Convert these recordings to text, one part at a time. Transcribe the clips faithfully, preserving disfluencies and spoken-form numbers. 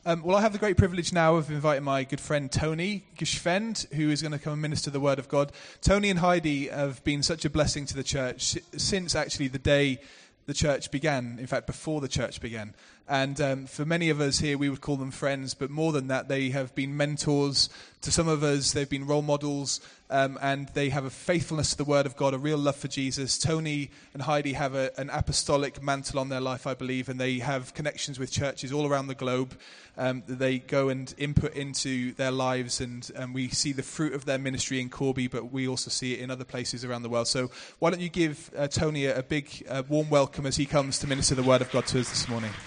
Um, well, I have the great privilege now of inviting my good friend Tony Geschwend, who is going to come and minister the Word of God. Tony and Heidi have been such a blessing to the church since actually the day the church began, in fact, before the church began. And um, for many of us here, we would call them friends, but more than that, they have been mentors. To some of us, they've been role models, um, and they have a faithfulness to the Word of God, a real love for Jesus. Tony and Heidi have a, an apostolic mantle on their life, I believe, and they have connections with churches all around the globe. Um, they go and input into their lives, and, and we see the fruit of their ministry in Corby, but we also see it in other places around the world. So why don't you give uh, Tony a, a big, uh, warm welcome as he comes to minister the Word of God to us this morning.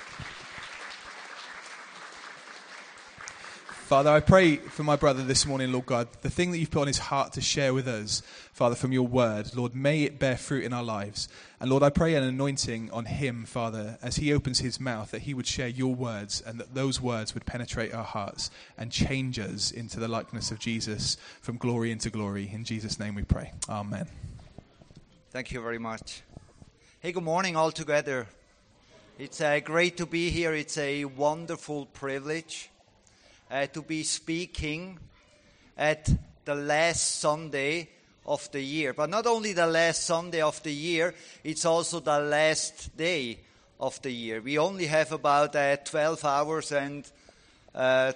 Father, I pray for my brother this morning, Lord God, the thing that you've put on his heart to share with us, Father, from your word, Lord, may it bear fruit in our lives. And Lord, I pray an anointing on him, Father, as he opens his mouth, that he would share your words and that those words would penetrate our hearts and change us into the likeness of Jesus from glory into glory. In Jesus' name we pray. Amen. Thank you very much. Hey, good morning all together. It's uh, great to be here. It's a wonderful privilege. Uh, to be speaking at the last Sunday of the year. But not only the last Sunday of the year, it's also the last day of the year. We only have about uh, twelve hours and uh,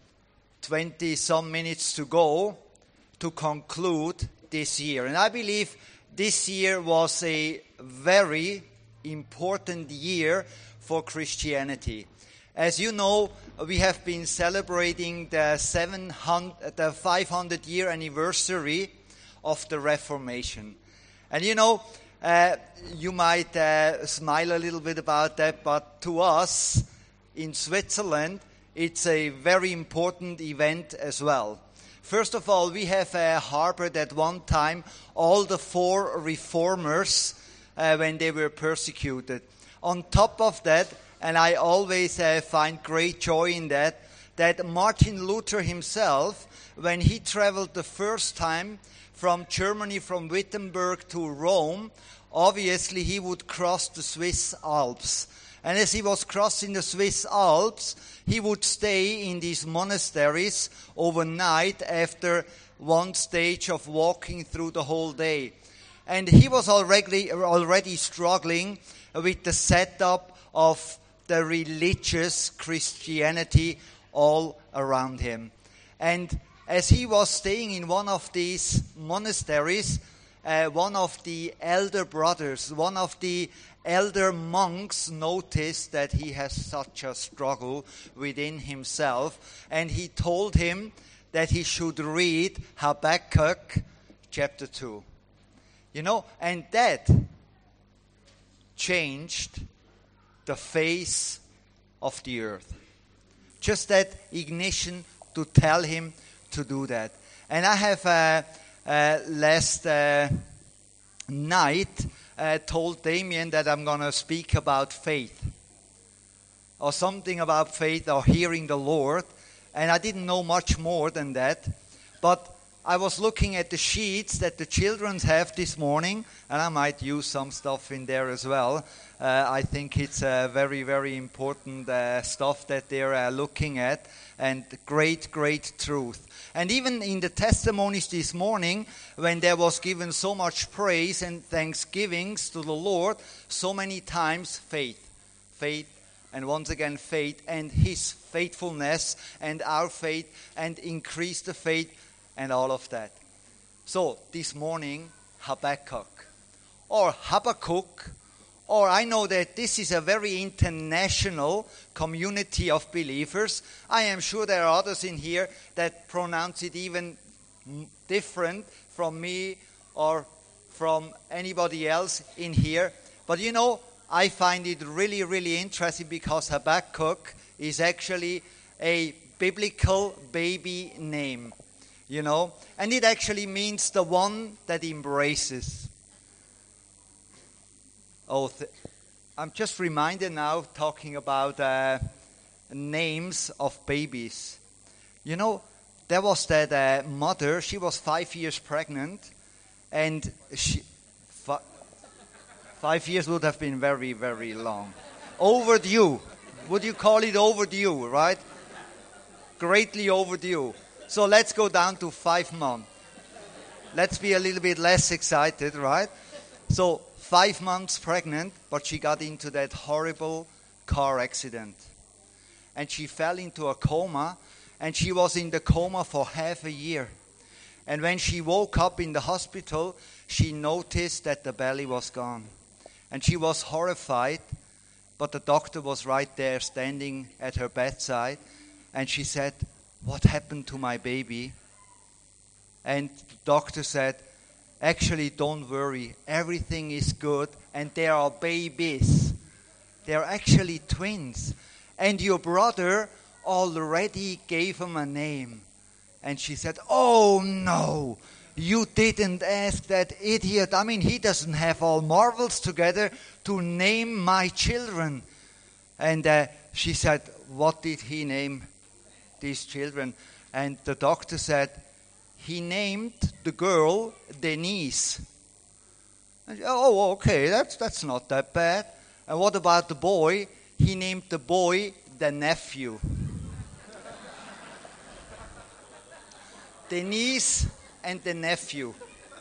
twenty some minutes to go to conclude this year. And I believe this year was a very important year for Christianity. As you know, we have been celebrating the seven hundred, the five hundred year anniversary of the Reformation. And you know, uh, you might uh, smile a little bit about that, but to us in Switzerland, it's a very important event as well. First of all, we have uh, harbored at one time all the four reformers uh, when they were persecuted. On top of that, and I always uh, find great joy in that, that Martin Luther himself, when he traveled the first time from Germany, from Wittenberg to Rome, obviously he would cross the Swiss Alps. And as he was crossing the Swiss Alps, he would stay in these monasteries overnight after one stage of walking through the whole day. And he was already, already struggling with the setup of the religious Christianity all around him. And as he was staying in one of these monasteries, uh, one of the elder brothers, one of the elder monks noticed that he has such a struggle within himself, and he told him that he should read Habakkuk chapter two. You know, and that changed the face of the earth. Just that ignition to tell him to do that. And I have uh, uh, last uh, night uh, told Damien that I'm going to speak about faith. Or something about faith or hearing the Lord. And I didn't know much more than that. But I was looking at the sheets that the children have this morning, and I might use some stuff in there as well. Uh, I think it's uh, very, very important uh, stuff that they're uh, looking at, and great, great truth. And even in the testimonies this morning, when there was given so much praise and thanksgivings to the Lord, so many times faith, faith, and once again faith, and His faithfulness, and our faith, and increase the faith, and all of that. So, this morning, Habakkuk, or Habakkuk, or I know that this is a very international community of believers. I am sure there are others in here that pronounce it even different from me or from anybody else in here. But you know, I find it really, really interesting because Habakkuk is actually a biblical baby name. You know, and it actually means the one that embraces. Oh, th- I'm just reminded now, talking about uh, names of babies. You know, there was that uh, mother, she was five years pregnant, and she, fi- five years would have been very, very long. Overdue, Would you call it overdue, right? Greatly overdue. So let's go down to five months. Let's be a little bit less excited, right? So five months pregnant, but she got into that horrible car accident. And she fell into a coma, and she was in the coma for half a year. And when she woke up in the hospital, she noticed that the belly was gone. And she was horrified, but the doctor was right there standing at her bedside. And she said, "What happened to my baby?" And the doctor said, "Actually, don't worry. Everything is good. And there are babies. They're actually twins. And your brother already gave him a name." And she said, "Oh, no. You didn't ask that idiot. I mean, he doesn't have all marvels together to name my children." And uh, she said, "What did he name these children?" And the doctor said, "He named the girl Denise." And, "Oh, okay, that's, that's not that bad." "And what about the boy?" "He named the boy the nephew." Denise and the nephew.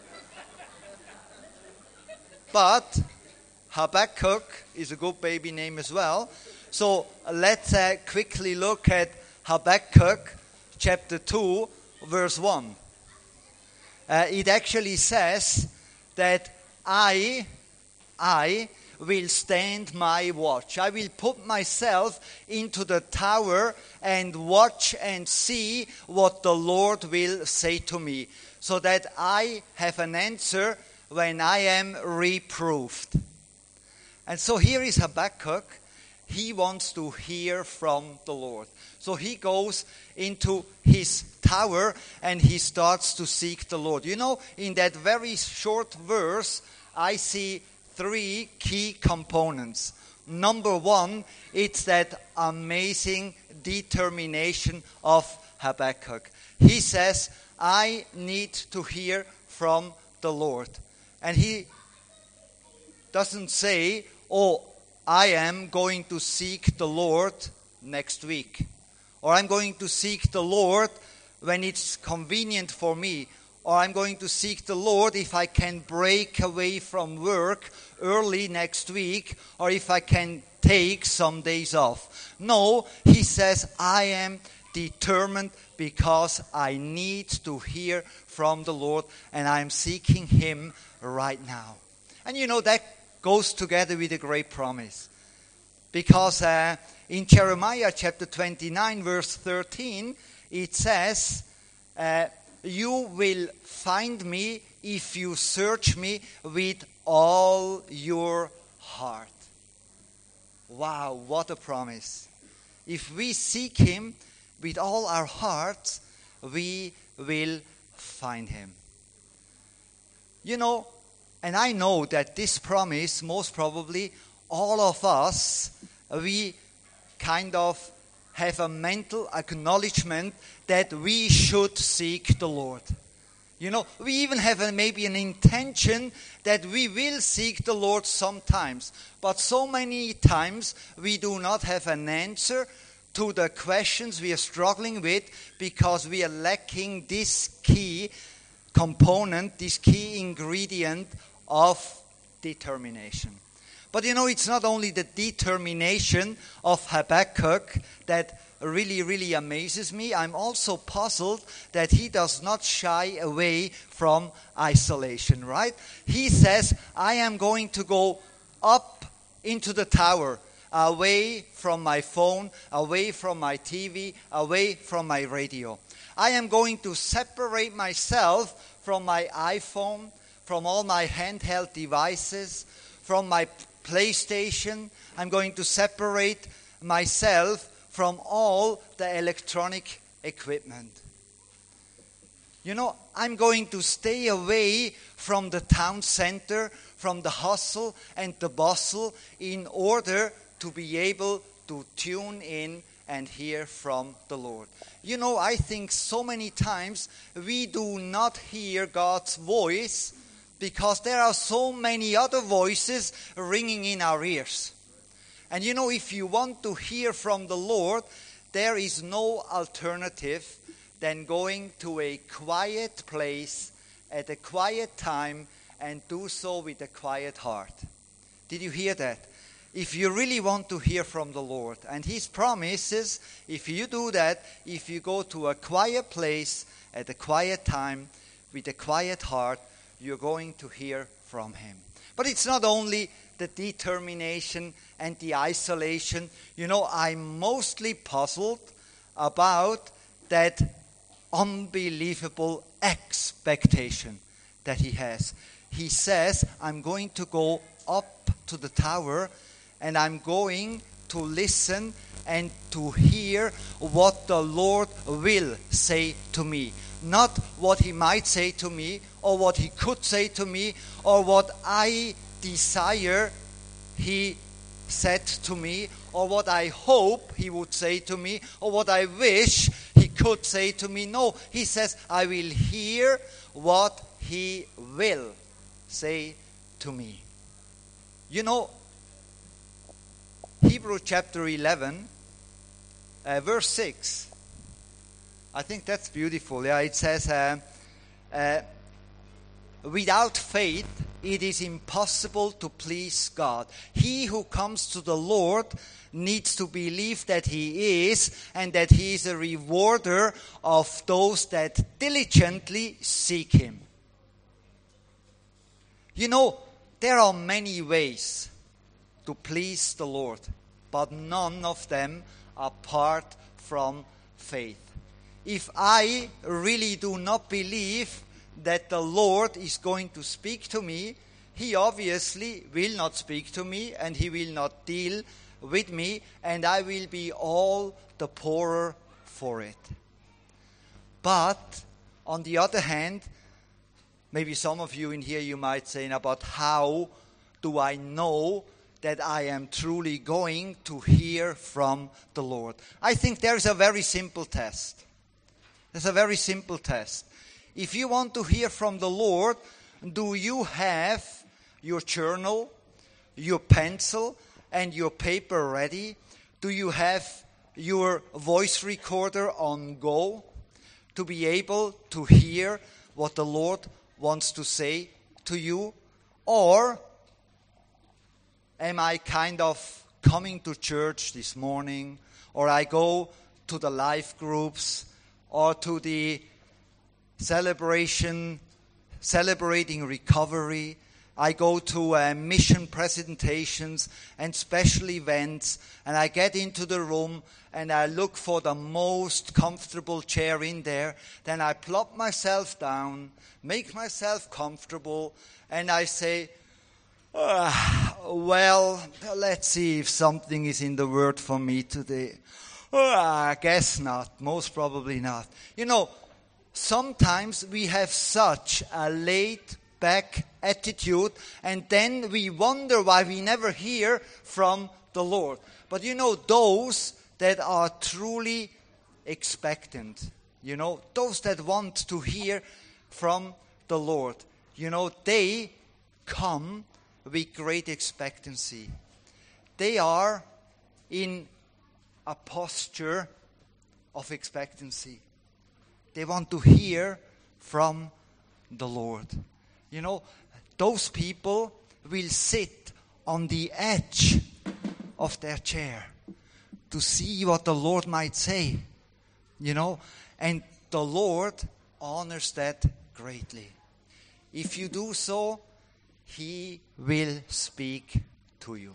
But Habakkuk is a good baby name as well. So let's uh, quickly look at Habakkuk chapter two, verse one. Uh, it actually says that I, I will stand my watch. I will put myself into the tower and watch and see what the Lord will say to me, so that I have an answer when I am reproved. And so here is Habakkuk. He wants to hear from the Lord. So he goes into his tower and he starts to seek the Lord. You know, in that very short verse, I see three key components. Number one, it's that amazing determination of Habakkuk. He says, "I need to hear from the Lord." And he doesn't say, "Oh, I am going to seek the Lord next week," or "I'm going to seek the Lord when it's convenient for me," or "I'm going to seek the Lord if I can break away from work early next week, or if I can take some days off." No, he says, "I am determined because I need to hear from the Lord, and I'm seeking Him right now." And you know, that goes together with a great promise. Because uh, in Jeremiah chapter twenty-nine, verse thirteen, it says, uh, "You will find me if you search me with all your heart." Wow, what a promise. If we seek Him with all our hearts, we will find Him. You know, and I know that this promise, most probably, all of us, we kind of have a mental acknowledgement that we should seek the Lord. You know, we even have a, maybe an intention that we will seek the Lord sometimes. But so many times we do not have an answer to the questions we are struggling with because we are lacking this key component, this key ingredient of determination. But you know, it's not only the determination of Habakkuk that really, really amazes me. I'm also puzzled that he does not shy away from isolation, right? He says, "I am going to go up into the tower, away from my phone, away from my T V, away from my radio. I am going to separate myself from my iPhone, from all my handheld devices, from my PlayStation. I'm going to separate myself from all the electronic equipment. You know, I'm going to stay away from the town center, from the hustle and the bustle, in order to be able to tune in and hear from the Lord." You know, I think so many times we do not hear God's voice because there are so many other voices ringing in our ears. And you know, if you want to hear from the Lord, there is no alternative than going to a quiet place at a quiet time and do so with a quiet heart. Did you hear that? If you really want to hear from the Lord, and His promises, if you do that, if you go to a quiet place at a quiet time with a quiet heart, you're going to hear from Him. But it's not only the determination and the isolation. You know, I'm mostly puzzled about that unbelievable expectation that he has. He says, I'm going to go up to the tower and I'm going to listen and to hear what the Lord will say to me. Not what He might say to me, or what He could say to me, or what I desire He said to me, or what I hope He would say to me, or what I wish He could say to me. No, He says, I will hear what He will say to me. You know, Hebrews chapter eleven, uh, verse six. I think that's beautiful. Yeah, it says, uh, uh, without faith, it is impossible to please God. He who comes to the Lord needs to believe that He is, and that He is a rewarder of those that diligently seek Him. You know, there are many ways to please the Lord, but none of them apart from faith. If I really do not believe that the Lord is going to speak to me, He obviously will not speak to me, and He will not deal with me, and I will be all the poorer for it. But on the other hand, maybe some of you in here, you might say, about how do I know that I am truly going to hear from the Lord? I think there's a very simple test. There's a very simple test. If you want to hear from the Lord, do you have your journal, your pencil, and your paper ready? Do you have your voice recorder on go to be able to hear what the Lord wants to say to you? Or am I kind of coming to church this morning, or I go to the life groups, or to the celebration, celebrating recovery. I go to uh, mission presentations and special events, and I get into the room and I look for the most comfortable chair in there. Then I plop myself down, make myself comfortable, and I say, ah, well, let's see if something is in the Word for me today. Oh, I guess not. Most probably not. You know, sometimes we have such a laid-back attitude, and then we wonder why we never hear from the Lord. But you know, those that are truly expectant, you know, those that want to hear from the Lord, you know, they come with great expectancy. They are in a posture of expectancy. They want to hear from the Lord. You know, those people will sit on the edge of their chair to see what the Lord might say. You know, and the Lord honors that greatly. If you do so, He will speak to you.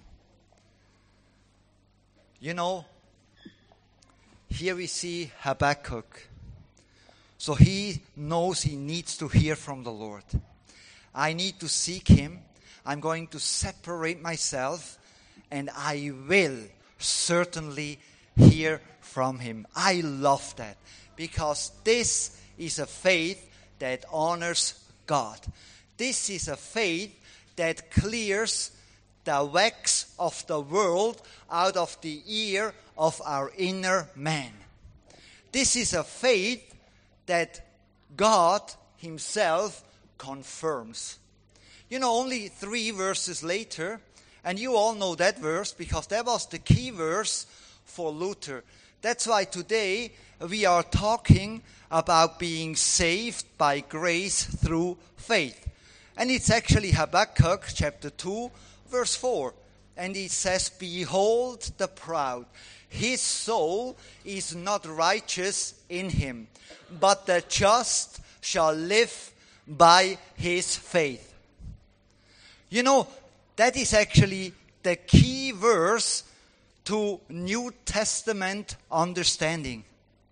You know, here we see Habakkuk. So he knows he needs to hear from the Lord. I need to seek Him. I'm going to separate myself, and I will certainly hear from Him. I love that, because this is a faith that honors God. This is a faith that clears the wax of the world out of the ear of our inner man. This is a faith that God Himself confirms. You know, only three verses later, And you all know that verse because that was the key verse for Luther. That's why today we are talking about being saved by grace through faith. And it's actually Habakkuk chapter two, verse four. And it says, "Behold the proud, his soul is not righteous in him, but the just shall live by his faith." You know, that is actually the key verse to New Testament understanding.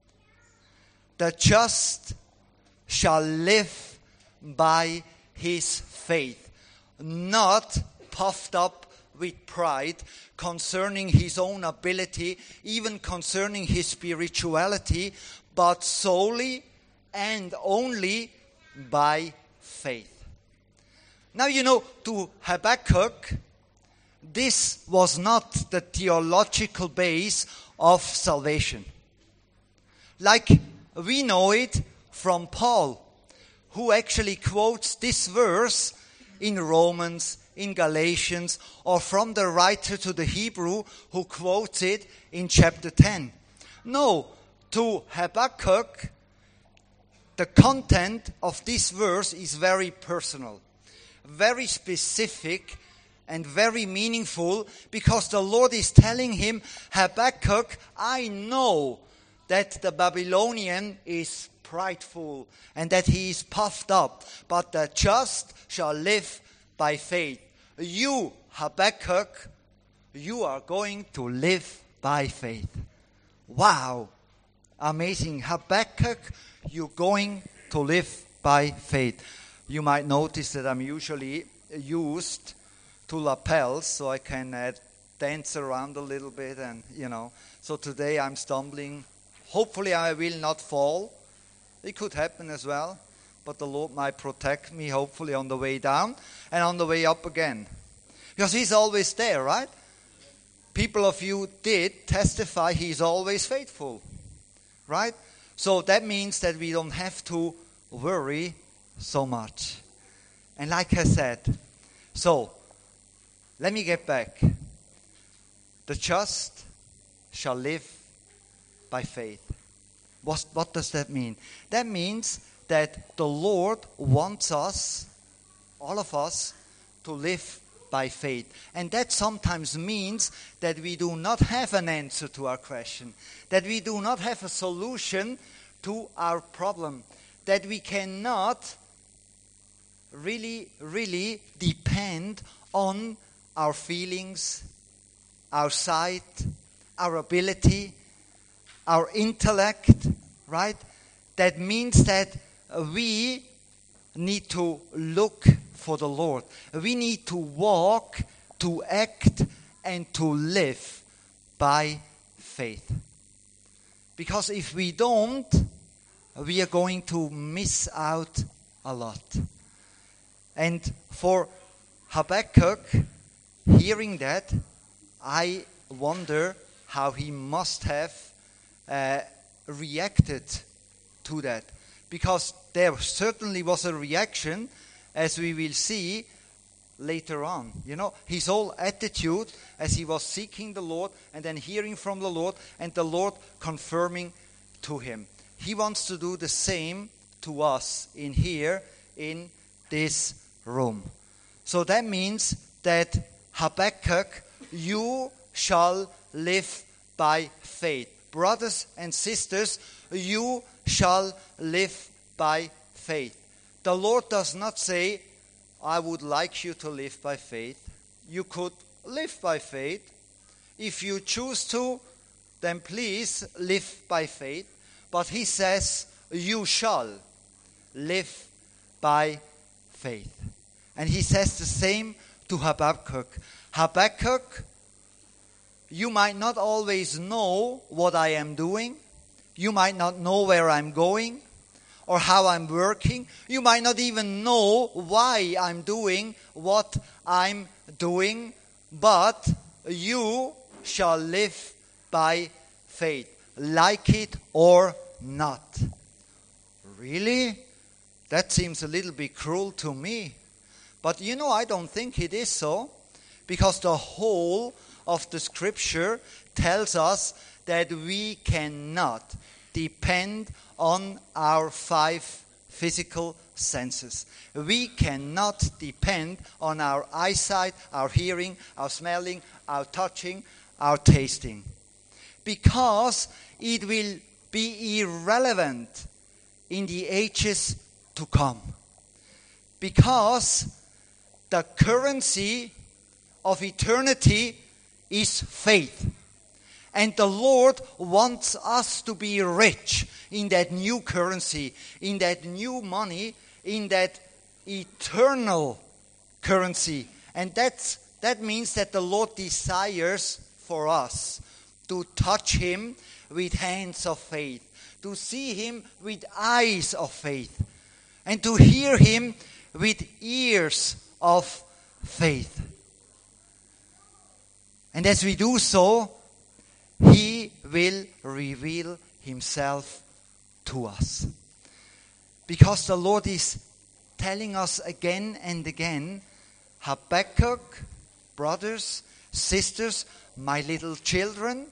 The just shall live by his faith, not puffed up with pride concerning his own ability, even concerning his spirituality, but solely and only by faith. Now, you know, to Habakkuk, this was not the theological base of salvation. Like we know it from Paul, who actually quotes this verse in Romans, in Galatians, or from the writer to the Hebrew who quotes it in chapter ten. No, to Habakkuk, the content of this verse is very personal, very specific, and very meaningful, because the Lord is telling him, Habakkuk, I know that the Babylonian is prideful and that he is puffed up, but the just shall live by faith. You, Habakkuk, you are going to live by faith. Wow, amazing. Habakkuk, you're going to live by faith. You might notice that I'm usually used to lapels, so I can uh, dance around a little bit, and you know. So today I'm stumbling. Hopefully I will not fall. It could happen as well, but the Lord might protect me, hopefully, on the way down and on the way up again. Because He's always there, right? People of you did testify He's always faithful, right? So that means that we don't have to worry so much. And like I said, so let me get back. The just shall live by faith. What, what does that mean? That means that the Lord wants us, all of us, to live by faith. And that sometimes means that we do not have an answer to our question, that we do not have a solution to our problem, that we cannot really, really depend on our feelings, our sight, our ability, our intellect, right? That means that we need to look for the Lord. We need to walk, to act, and to live by faith. Because if we don't, we are going to miss out a lot. And for Habakkuk, hearing that, I wonder how he must have uh, reacted to that. Because there certainly was a reaction, as we will see later on. You know, his whole attitude as he was seeking the Lord and then hearing from the Lord and the Lord confirming to him. He wants to do the same to us in here, in this room. So that means that Habakkuk, you shall live by faith. Brothers and sisters, you shall live by faith. The Lord does not say, I would like you to live by faith. You could live by faith. If you choose to, then please live by faith. But He says, you shall live by faith. And He says the same to Habakkuk. Habakkuk, you might not always know what I am doing. You might not know where I'm going or how I'm working. You might not even know why I'm doing what I'm doing. But you shall live by faith, like it or not. Really? That seems a little bit cruel to me. But you know, I don't think it is so. Because the whole of the Scripture tells us that we cannot depend on our five physical senses. We cannot depend on our eyesight, our hearing, our smelling, our touching, our tasting. Because it will be irrelevant in the ages to come. Because the currency of eternity is faith. And the Lord wants us to be rich in that new currency, in that new money, in that eternal currency. And that's, that means that the Lord desires for us to touch Him with hands of faith, to see Him with eyes of faith, and to hear Him with ears of faith. And as we do so, He will reveal Himself to us. Because the Lord is telling us again and again, Habakkuk, brothers, sisters, my little children,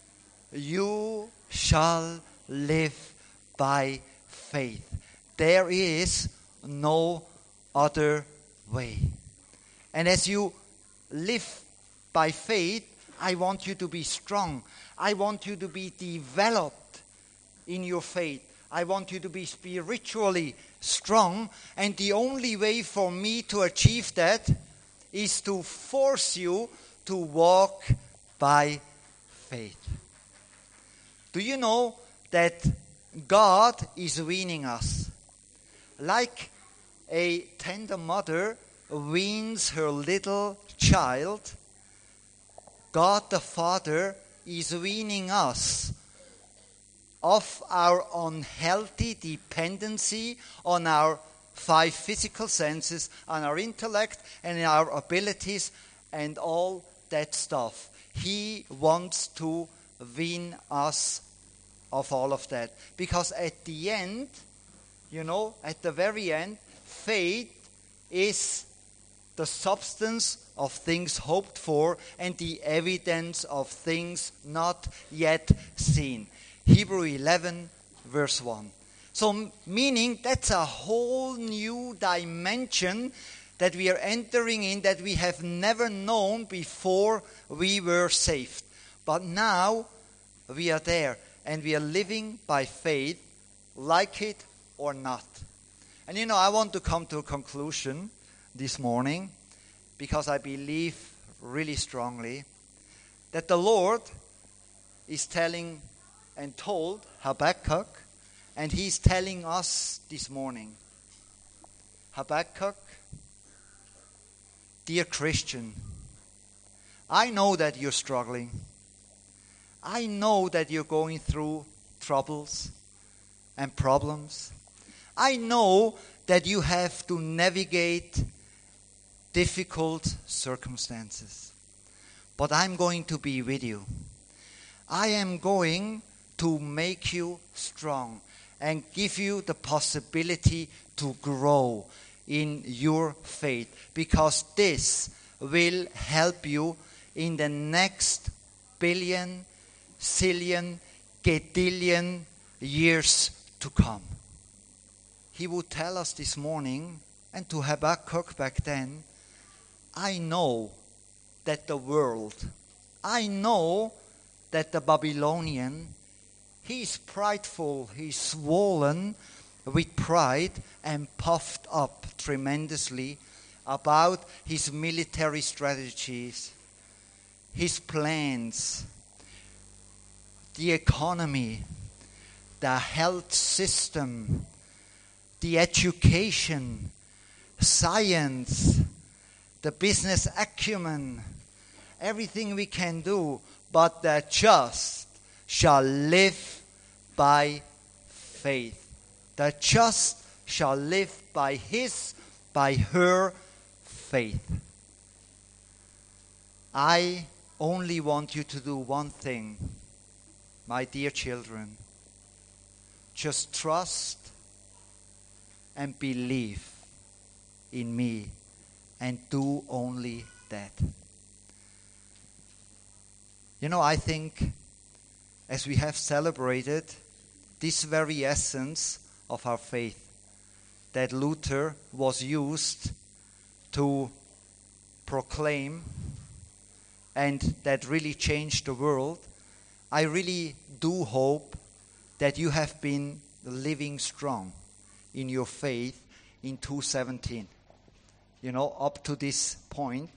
you shall live by faith. There is no other way. And as you live by faith, I want you to be strong. I want you to be developed in your faith. I want you to be spiritually strong. And the only way for me to achieve that is to force you to walk by faith. Do you know that God is weaning us? Like a tender mother weans her little child, God the Father is weaning us of our unhealthy dependency on our five physical senses, on our intellect and our abilities and all that stuff. He wants to wean us of all of that. Because at the end, you know, at the very end, faith is the substance of things hoped for and the evidence of things not yet seen. Hebrew eleven, verse one. So, meaning that's a whole new dimension that we are entering in that we have never known before we were saved. But now we are there and we are living by faith, like it or not. And you know, I want to come to a conclusion this morning because I believe really strongly that the Lord is telling and told Habakkuk, and He's telling us this morning, Habakkuk, dear Christian, I know that you're struggling. I know that you're going through troubles and problems. I know that you have to navigate difficult circumstances. But I'm going to be with you. I am going to make you strong and give you the possibility to grow in your faith, because this will help you in the next billion, zillion, gadillion years to come. He would tell us this morning, and to Habakkuk back then, I know that the world, I know that the Babylonian, he's prideful, he's swollen with pride and puffed up tremendously about his military strategies, his plans, the economy, the health system, the education, science, the business acumen, everything we can do, but the just shall live by faith. The just shall live by his, by her faith. I only want you to do one thing, my dear children. Just trust and believe in me, and do only that. You know, I think as we have celebrated this very essence of our faith, that Luther was used to proclaim and that really changed the world, I really do hope that you have been living strong in your faith in two seventeen. You know, up to this point,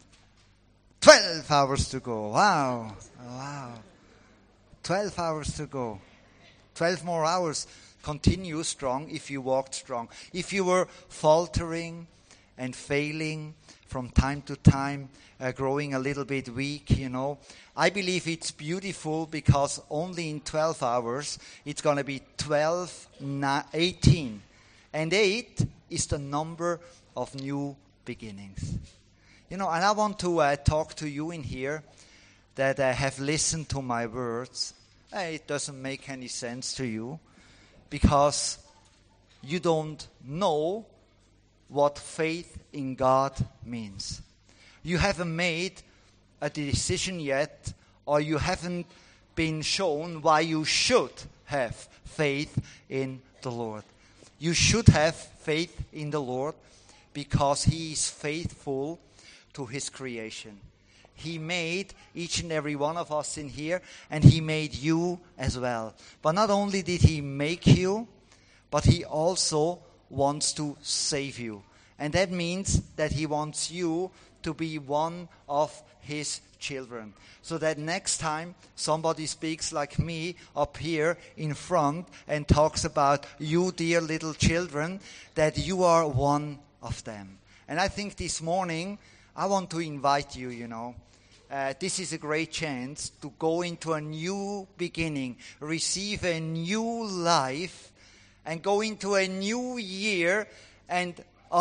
twelve hours to go. Wow, wow. twelve hours to go. twelve more hours. Continue strong if you walked strong. If you were faltering and failing from time to time, uh, growing a little bit weak, you know, I believe it's beautiful because only in twelve hours it's going to be twelve, eighteen. And eight is the number of new beginnings. You know, and I want to uh, talk to you in here that uh, have listened to my words. Uh, it doesn't make any sense to you because you don't know what faith in God means. You haven't made a decision yet, or you haven't been shown why you should have faith in the Lord. You should have faith in the Lord because He is faithful to His creation. He made each and every one of us in here, and He made you as well. But not only did He make you, but He also wants to save you. And that means that He wants you to be one of His children. So that next time somebody speaks like me up here in front and talks about you dear little children, that you are one of them. And I think this morning I want to invite you, you know, Uh, this is a great chance to go into a new beginning, receive a new life, and go into a new year. And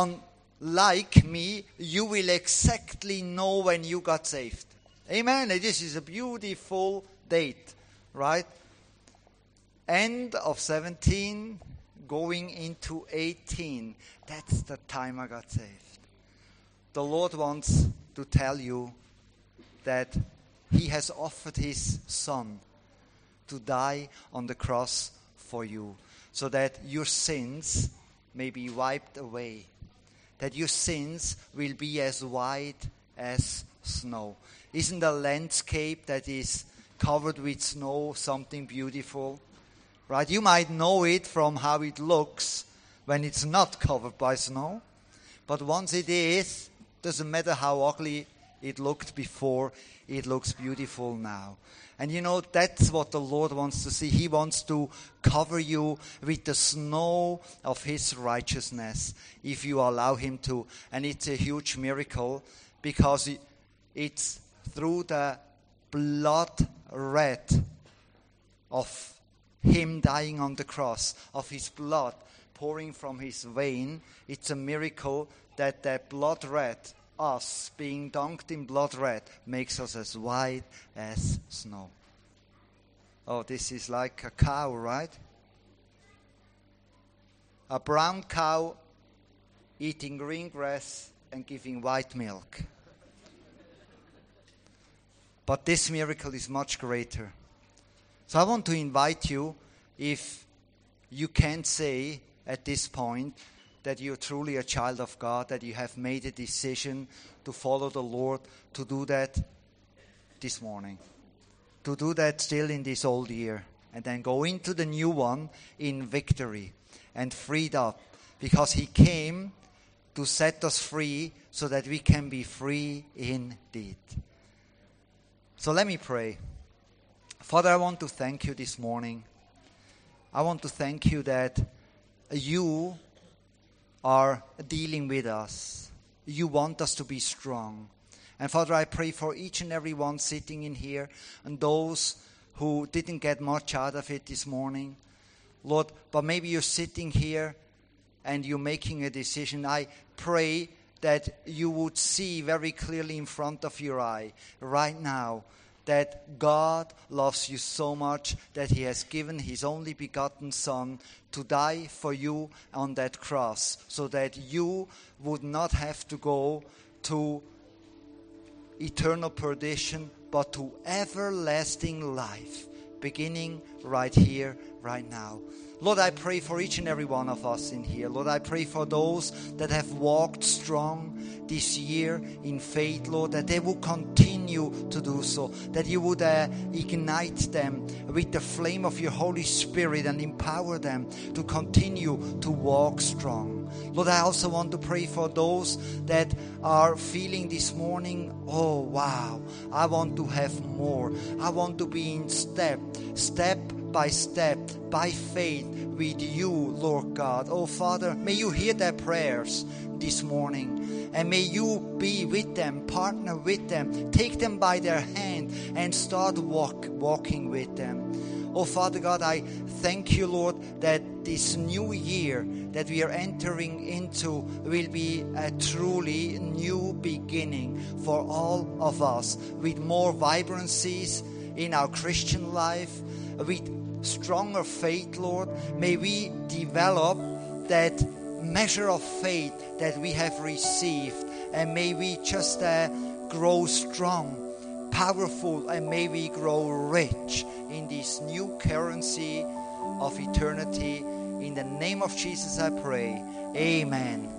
unlike me, you will exactly know when you got saved. Amen. This is a beautiful date, right? End of seventeen, going into eighteen. That's the time I got saved. The Lord wants to tell you that He has offered His Son to die on the cross for you, so that your sins may be wiped away, that your sins will be as white as snow. Isn't a landscape that is covered with snow something beautiful? Right? You might know it from how it looks when it's not covered by snow, but once it is, doesn't matter how ugly it looked before, it looks beautiful now. And you know, that's what the Lord wants to see. He wants to cover you with the snow of His righteousness, if you allow Him to. And it's a huge miracle, because it's through the blood red of Him dying on the cross, of His blood pouring from His vein. It's a miracle that that blood red, us being dunked in blood red, makes us as white as snow. Oh, this is like a cow, right? A brown cow eating green grass and giving white milk. But this miracle is much greater. So I want to invite you, if you can't say at this point that you're truly a child of God, that you have made a decision to follow the Lord, to do that this morning. To do that still in this old year. And then go into the new one in victory and freed up. Because He came to set us free so that we can be free indeed. So let me pray. Father, I want to thank You this morning. I want to thank You that You are dealing with us. You want us to be strong. And Father, I pray for each and every one sitting in here, and those who didn't get much out of it this morning. Lord, but maybe you're sitting here and you're making a decision. I pray that you would see very clearly in front of your eye right now that God loves you so much that He has given His only begotten Son to die for you on that cross, so that you would not have to go to eternal perdition, but to everlasting life, beginning right here, right now. Lord, I pray for each and every one of us in here. Lord, I pray for those that have walked strong this year in faith, Lord, that they will continue to do so, that you would uh, ignite them with the flame of your Holy Spirit and empower them to continue to walk strong. Lord, I also want to pray for those that are feeling this morning, oh wow, I want to have more. I want to be in step, step by step, by faith with you, Lord God. Oh Father, may you hear their prayers this morning, and may you be with them, partner with them, take them by their hand and start walk, walking with them. Oh Father God, I thank you, Lord, that this new year that we are entering into will be a truly new beginning for all of us, with more vibrancies in our Christian life, with stronger faith, Lord. May we develop that measure of faith that we have received, and may we just uh, grow strong, powerful, and may we grow rich in this new currency of eternity. In the name of Jesus I pray. Amen.